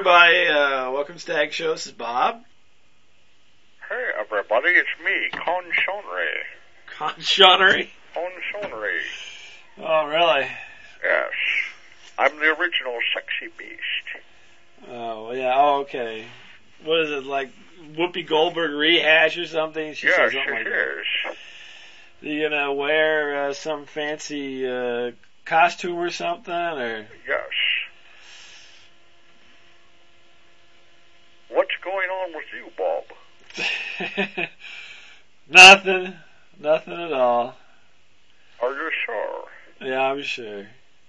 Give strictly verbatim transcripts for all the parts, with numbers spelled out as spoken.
everybody. Uh, welcome to Stag Show. This is Bob. Hey, everybody. It's me, Conchonery. Conchonery? Conchonery. Oh, really? Yes. I'm the original sexy beast. Oh, yeah. Oh, okay. What is it, like Whoopi Goldberg rehash or something? She yes, says something like it that. is. You gonna wear uh, some fancy uh, costume or something, or? Yes. What's going on with you, Bob? Nothing. Nothing at all. Are you sure? Yeah, I'm sure.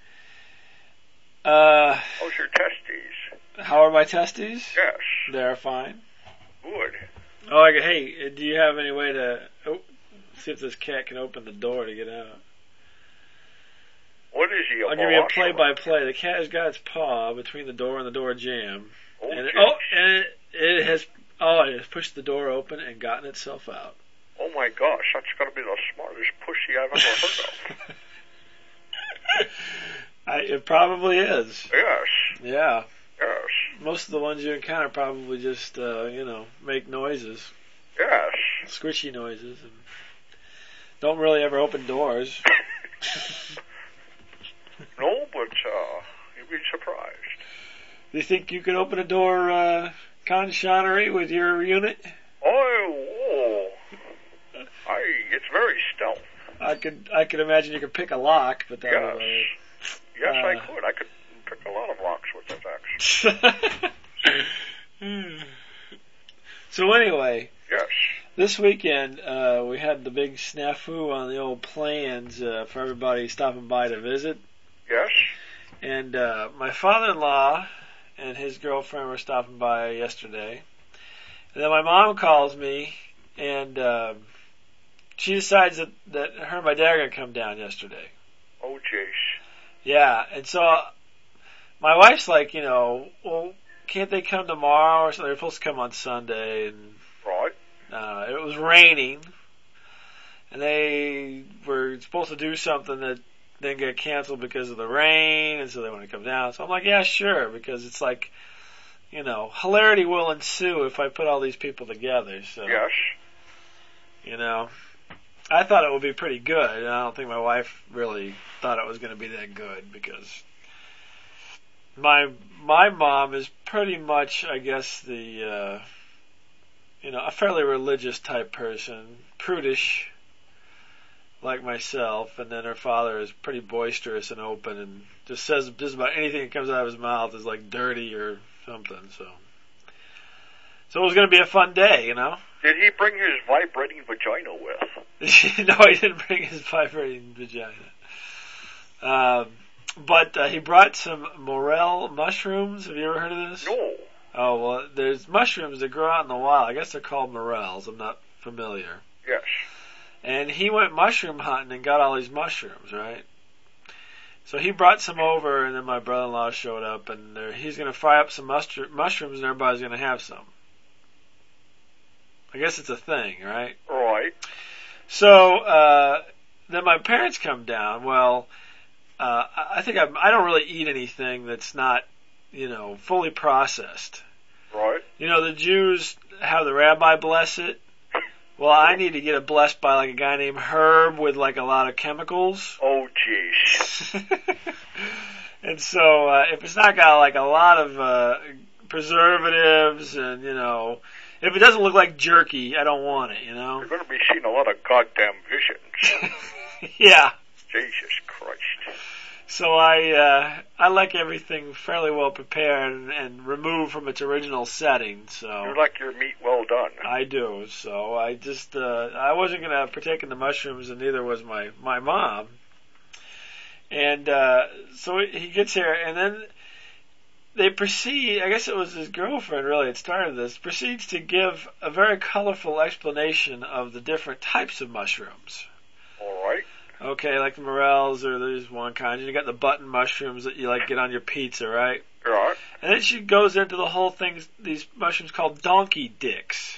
Uh, How's your testes? How are my testes? Yes. They're fine. Good. Oh, I, hey, do you have any way to oh, see if this cat can open the door to get out? What is he, a I'll give you a velociraptor? play-by-play. The cat has got its paw between the door and the door jamb. Oh, and it, jeez. oh, and it, it has oh, it has pushed the door open and gotten itself out. Oh my gosh, that's got to be the smartest pussy I've ever heard of. I, it probably is. Yes. Yeah. Yes. Most of the ones you encounter probably just, uh, you know, make noises. Yes. Squishy noises. And don't really ever open doors. No, but uh, you'd be surprised. Do you think you could open a door, uh, Conchonery, with your unit? Oh, oh. I, it's very stealth. I could, I could imagine you could pick a lock, but that Yes. would, Yes, uh, I could. I could pick a lot of locks with this, actually. So anyway, Yes. this weekend uh, we had the big snafu on the old plans uh, for everybody stopping by to visit, Yes. and uh, my father-in-law and his girlfriend were stopping by yesterday, and then my mom calls me, and uh, she decides that, that her and my dad are going to come down yesterday. Oh, jeez. Yeah, and so uh, my wife's like, you know, well, can't they come tomorrow or something? They're supposed to come on Sunday, and Right. uh, it was raining, and they were supposed to do something that then got canceled because of the rain, and so they want to come down. So I'm like, yeah, sure, because it's like, you know, hilarity will ensue if I put all these people together. So, Yes. you know, I thought it would be pretty good, and I don't think my wife really thought it was going to be that good, because my my mom is pretty much, I guess, the uh, you know, a fairly religious type person, prudish like myself, and then her father is pretty boisterous and open, and just says just about anything that comes out of his mouth is like dirty or something. So, so it was going to be a fun day, you know. Did he bring his vibrating vagina with? No, he didn't bring his vibrating vagina. Um, but uh, he brought some morel mushrooms. Have you ever heard of this? No. Oh, well, there's mushrooms that grow out in the wild. I guess they're called morels. I'm not familiar. Yes. And he went mushroom hunting and got all these mushrooms, right? So he brought some over, and then my brother-in-law showed up, and uh, he's going to fry up some muster- mushrooms, and everybody's going to have some. I guess it's a thing, right? Right. So uh, then my parents come down. Well, uh, I think I'm, I don't really eat anything that's not, you know, fully processed. Right. You know, the Jews have the rabbi bless it. Well, I need to get it blessed by like a guy named Herb with like a lot of chemicals. Oh, jeez. And so uh, if it's not got like a lot of uh, preservatives and, you know, if it doesn't look like jerky, I don't want it, you know? You're going to be seeing a lot of goddamn visions. Yeah. Jesus Christ. So I uh, I like everything fairly well prepared and, and removed from its original setting. So You like your meat well done. I do. So I just uh, I wasn't going to partake in the mushrooms, and neither was my my mom. And uh, so he gets here, and then they proceed. I guess it was his girlfriend really that started this. Proceeds to give a very colorful explanation of the different types of mushrooms. All right. Okay, like the morels, or there's one kind. And you got the button mushrooms that you like get on your pizza, right? Right. And then she goes into the whole thing, these mushrooms called donkey dicks.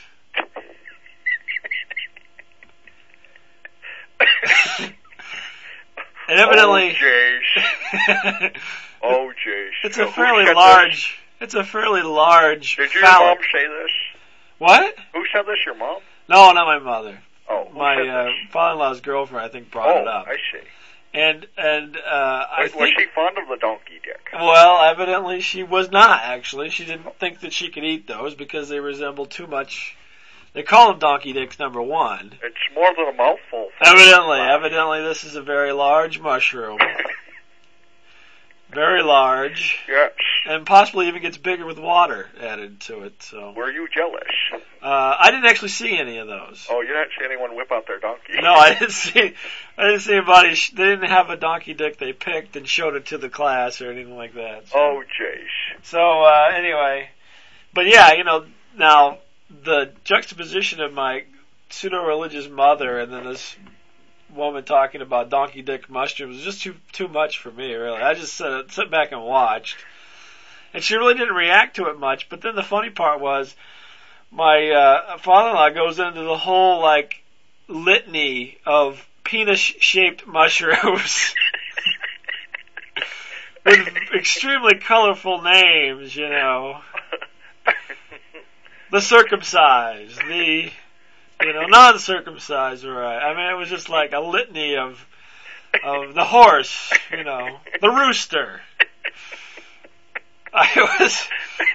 And evidently, Oh, jeez. Oh, jeez. it's So a who fairly said large, it's a fairly large Did your phallic. mom say this? What? Who said this? Your mom? No, not my mother. Oh, who My said uh, this? father-in-law's girlfriend, I think, brought Oh, it up. I see. And and uh, I Was, think was she fond of the donkey dick? well, evidently she was not. Actually, she didn't think that she could eat those because they resemble too much. They call them donkey dicks, number one. It's more than a mouthful. Evidently, evidently, this is a very large mushroom. Very large, Yes. and possibly even gets bigger with water added to it. So, Were you jealous? uh, I didn't actually see any of those. Oh, you didn't see anyone whip out their donkey? No, I didn't see. I didn't see anybody. Sh- they didn't have a donkey dick they picked and showed it to the class or anything like that. So. Oh, jeez. So uh, anyway, but yeah, you know, now the juxtaposition of my pseudo-religious mother and then this woman talking about donkey dick mushrooms was just too too much for me, really. I just sat, sat back and watched, and she really didn't react to it much. But then the funny part was, my uh, father-in-law goes into the whole like litany of penis-shaped mushrooms. With extremely colorful names, you know. The circumcised, the, you know, non-circumcised, right. I mean, it was just like a litany of, of the horse, you know, the rooster. I was,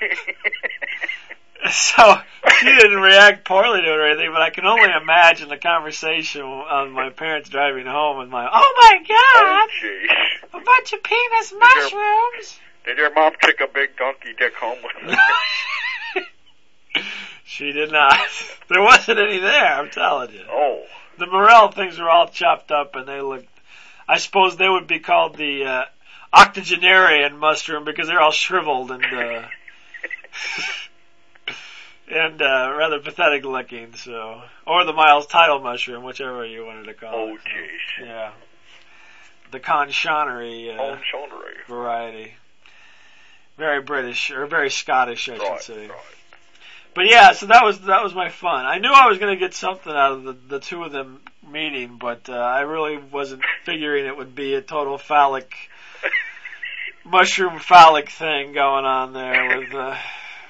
so, she didn't react poorly to it or anything, but I can only imagine the conversation on my parents driving home and my, oh my Oh, god! jeez. A bunch of penis mushrooms. Did your mom take a big donkey dick home with her? She did not. There wasn't any there, I'm telling you. Oh. The morel things were all chopped up and they looked, I suppose they would be called the uh, octogenarian mushroom because they're all shriveled and uh, and uh, rather pathetic looking, so. Or the Miles Tidal mushroom, whichever you wanted to call Oh, it. jeez. Yeah. The Conchonnery uh, Oh, Conchonnery. variety. Very British, or very Scottish, I should Right, say. right. But yeah, so that was that was my fun. I knew I was going to get something out of the, the two of them meeting, but uh, I really wasn't figuring it would be a total phallic, mushroom phallic thing going on there with, uh,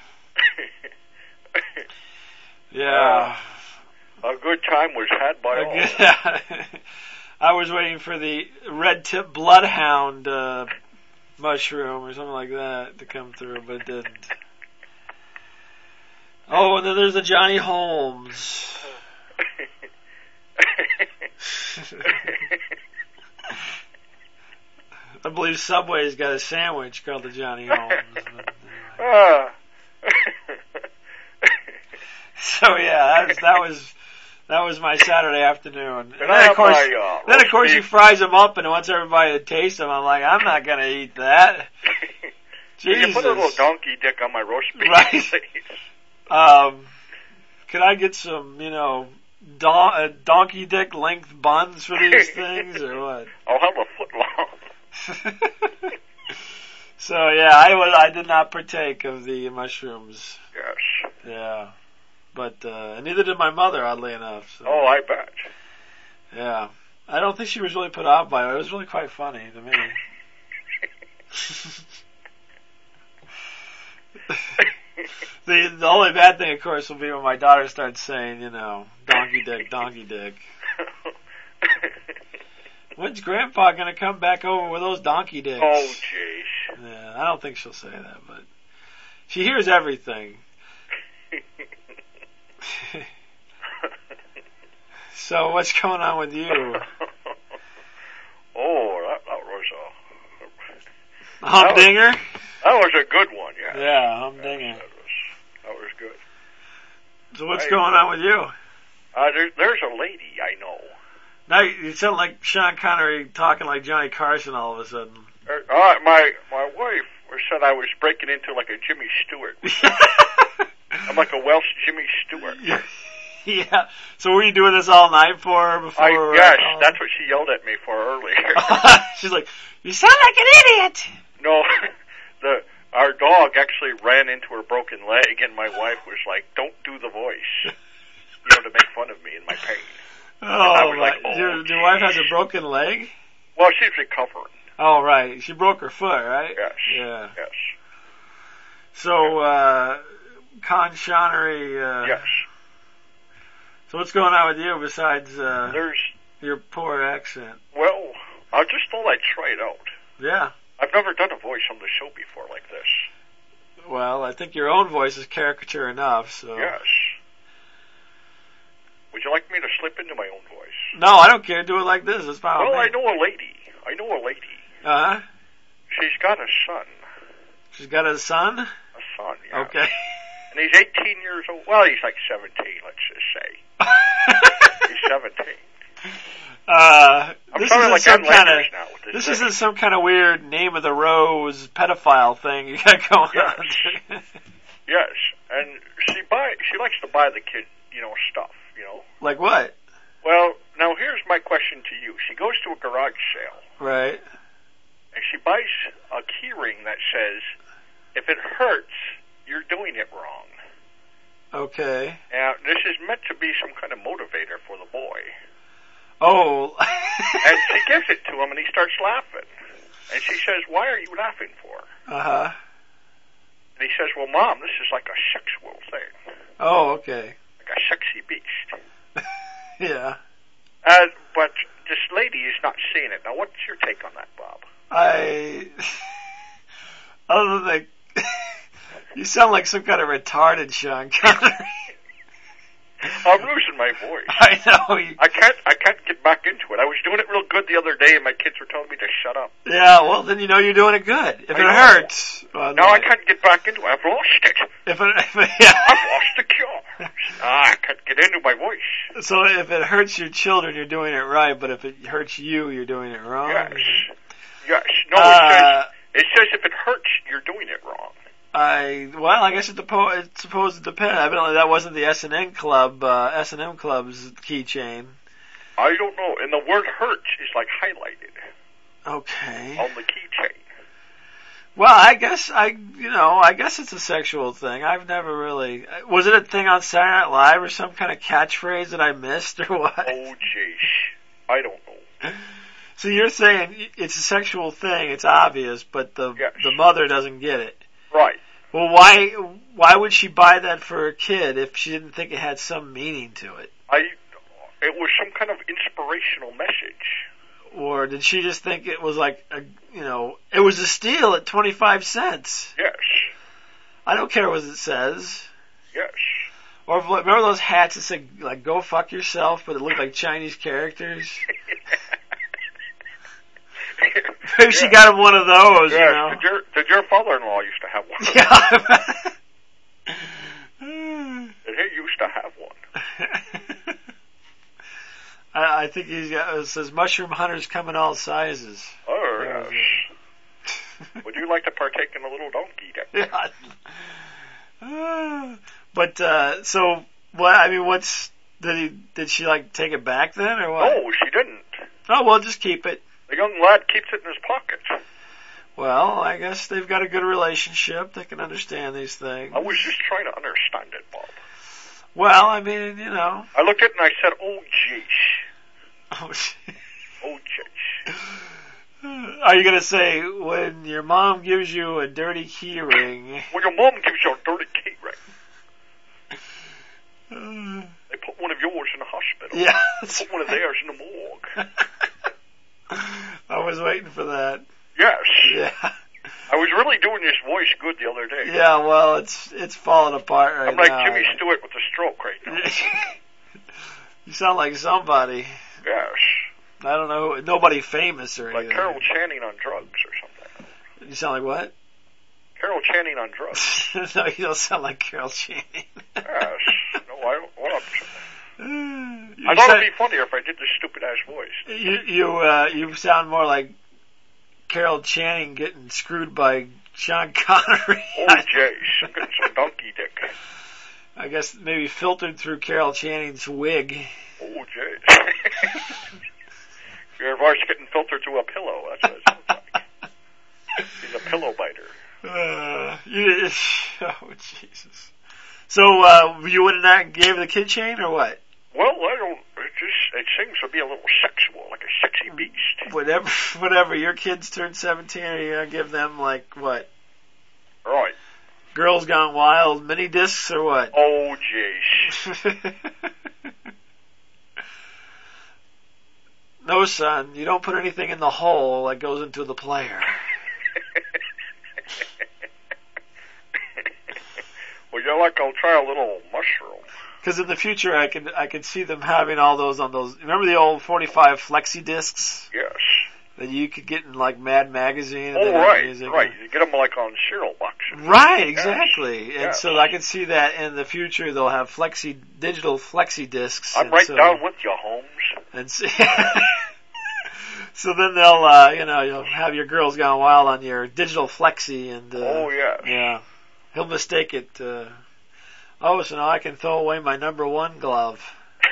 yeah. Uh, a good time was had by all. Yeah. I was waiting for the red tip bloodhound uh, mushroom or something like that to come through, but it didn't. Oh, and then there's the Johnny Holmes. I believe Subway's got a sandwich called the Johnny Holmes. But, anyway. So yeah, that was, that was that was my Saturday afternoon. And then of course, my, uh, then of course beef. he fries them up and wants everybody to taste them. I'm like, I'm not gonna eat that. Can you Jesus. put a little donkey dick on my roast beef, Right. please? Um, could I get some, you know, don- uh, donkey dick length buns for these things, or what? I'll have a foot long. So yeah, I was I did not partake of the mushrooms. Yes. Yeah, but uh, neither did my mother, oddly enough. So. Oh, I bet. Yeah, I don't think she was really put off by it. It was really quite funny to me. The the only bad thing, of course, will be when my daughter starts saying, you know, donkey dick, donkey dick. When's Grandpa gonna come back over with those donkey dicks? Oh, jeez. Yeah, I don't think she'll say that, but she hears everything. So what's going on with you? Oh, that, that was a Humdinger? that was a good one, yeah. Yeah, humdinger. That was that was good. So what's I- going on with you? Uh, there, there's a lady I know. Now you sound like Sean Connery talking like Johnny Carson all of a sudden. Uh, my my wife said I was breaking into like a Jimmy Stewart. I'm like a Welsh Jimmy Stewart. Yeah. So were you doing this all night for her before? I we were yes, calling? that's what she yelled at me for earlier. She's like, "You sound like an idiot." No, the our dog actually ran into her broken leg, and my wife was like, "Don't do the voice," you know, to make fun of me and my pain. Oh, was my! like, oh, your, your wife has a geez. broken leg. Well, she's recovering. Oh, right. She broke her foot, right? Yes. Yeah. Yes. So, uh, Conchonery, uh... Yes. So what's going on with you besides, uh... There's... your poor accent? Well, I just thought I'd try it out. Yeah. I've never done a voice on the show before like this. Well, I think your own voice is caricature enough, so... Yes. Would you like me to slip into my own voice? No, I don't care. Do it like this. It's fine. Well, I know a lady. I know a lady. Uh-huh. She's got a son. She's got a son? A son, yeah. Okay. And he's eighteen years old. Well, he's like seventeen, let's just say. He's seventeen. Uh, I'm this sorry, isn't like some I'm kind language of now with this this thing. isn't some kind of weird name of the rose pedophile thing you got going Yes. on. Yes, and she buy she likes to buy the kid, you know, stuff, you know. Like what? Well, now here's my question to you. She goes to a garage sale, Right. and she buys a key ring that says, "If it hurts, you're doing it wrong." Okay. Now, this is meant to be some kind of motivator for the boy. Oh. And she gives it to him, and he starts laughing. And she says, "Why are you laughing for?" Uh huh. And he says, "Well, Mom, this is like a sexual thing, Oh, okay. like a sexy beast." Yeah. Uh, but this lady is not seeing it. Now, what's your take on that, Bob? I. Other than like, you sound like some kind of retarded Sean Connery. I'm losing my voice. I know. You, I can't. I can't get back into it. I was doing it real good the other day, and my kids were telling me to shut up. yeah. Well, then you know you're doing it good. If I it know. hurts. Well, Now I can't get back into it. I've lost it. If it, if it, yeah. I've lost the cure. Ah, I can't get into my voice. So if it hurts your children, you're doing it right. But if it hurts you, you're doing it wrong. Yes. Yes. No, Uh, it says it says if it hurts, you're doing it wrong. I well, I guess it depo- it's supposed to depend. Evidently, that wasn't the S and M Club, uh, S and M Club's keychain. I don't know. And the word hurts is like highlighted Okay. on the keychain. Well, I guess I, you know, I guess it's a sexual thing. I've never really. Was it a thing on Saturday Night Live or some kind of catchphrase that I missed or what? Oh, jeez. I don't know. So you're saying it's a sexual thing. It's obvious, but the Yes. the mother doesn't get it. Right. Well, why why would she buy that for her kid if she didn't think it had some meaning to it? I. It was some kind of inspirational message. Or did she just think it was like a, you know, it was a steal at twenty-five cents? Yes. I don't care what it says. Yes. Or if, remember those hats that said like "Go fuck yourself," but it looked like Chinese characters. Maybe she Yeah. got him one of those. Yes. You know. Did your Did your father-in-law used to have one? of those? Yeah. Did he used to have one? I, I think he's got, it says mushroom hunters come in all sizes. Oh, yes. Would you like to partake in a little donkey dick? Yeah. But uh, so what? I mean, what's did he? Did she like take it back then, or what? No, she didn't. Oh well, just keep it. The young lad keeps it in his pocket. Well, I guess they've got a good relationship. They can understand these things. I was just trying to understand it, Bob. Well, I mean, you know. I looked at it and I said, "Oh, jeez. Oh, shit. Oh, jeez." Are you gonna say when your mom gives you a dirty key ring? When your mom gives you a dirty key ring, Uh, they put one of yours in the hospital. yeah, that's Put one of right. theirs in the morgue. I was waiting for that. Yes. Yeah. I was really doing this voice good the other day. Yeah, well, it's it's falling apart right I'm like now. Jimmy Stewart with a stroke right now. You sound like somebody. Yes. I don't know, nobody famous or Like anything. Carol Channing on drugs or something. You sound like what? Carol Channing on drugs. No, you don't sound like Carol Channing. Yes. No, I don't. What? You I thought sound- it'd be funnier if I did this stupid ass voice. You you uh, you sound more like Carol Channing getting screwed by Sean Connery. Oh, jeez. I'm getting some donkey dick. I guess maybe filtered through Carol Channing's wig. Oh, jeez. Your voice getting filtered through a pillow. That's what it sounds like. He's a pillow biter. Uh, you, oh Jesus! So uh, you would have not gave the kid chain or what? Well, I don't. It just it seems to be a little sexual, like a sexy beast. Whatever, whatever. Your kids turn seventeen, are you gonna give them like what? Right. Girls Gone Wild mini discs or what? Oh, jeez. No, son, you don't put anything in the hole that goes into the player. Well, you're like, I'll try a little mushroom. Because in the future, I could I could see them having all those on those. Remember the old forty-five flexi discs Yes. that you could get in like Mad Magazine? And Oh, they had right, music? right. You get them like on cereal boxes. Right, exactly. Yes, And yes. so I could see that in the future they'll have flexi digital flexi discs. I'm and right so, down with you, Holmes. And so, so then they'll, uh, you know, you'll have your Girls Gone Wild on your digital flexi, and uh, Oh, yes. yeah, he'll mistake it. Uh, oh, so now I can throw away my number one glove.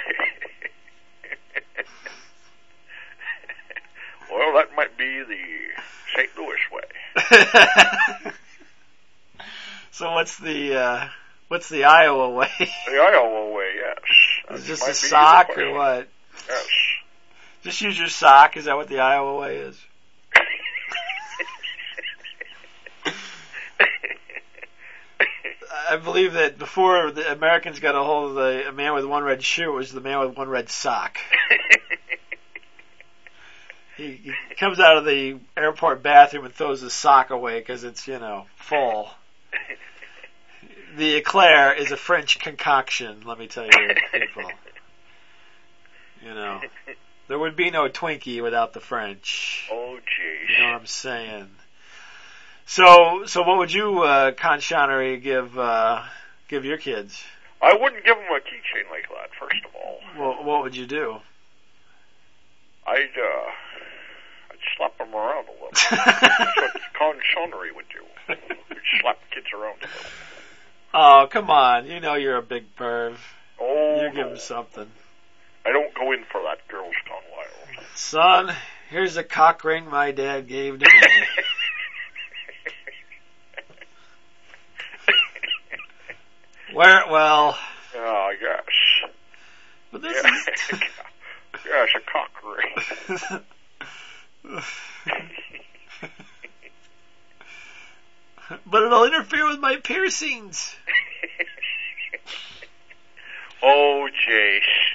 Well, that might be the Saint Louis way. So what's the uh, what's the Iowa way? The Iowa way, yes. Is it That just might a be the sock or question. what? Yes. Just use your sock. Is that what the Iowa way is? I believe that before the Americans got a hold of the a man with one red shoe, it was the man with one red sock. He, he comes out of the airport bathroom and throws his sock away because it's, you know, full. The eclair is a French concoction, let me tell you, people. You know, there would be no Twinkie without the French. Oh, jeez. You know what I'm saying? So, so what would you, uh, Conchanery, give, uh, give your kids? I wouldn't give them a keychain like that, first of all. Well, what would you do? I'd, uh, I'd slap them around a little. That's what Conchanery would do. He'd slap kids around a little. Oh, come on. You know you're a big perv. Oh, You give no. them something. I don't go in for that Girls Gone Wild. Son, here's a cock ring my dad gave to me. Wear it well. Ah, yes. But this Yeah. is... Yes, a cock ring. But it'll interfere with my piercings. Oh, jeez.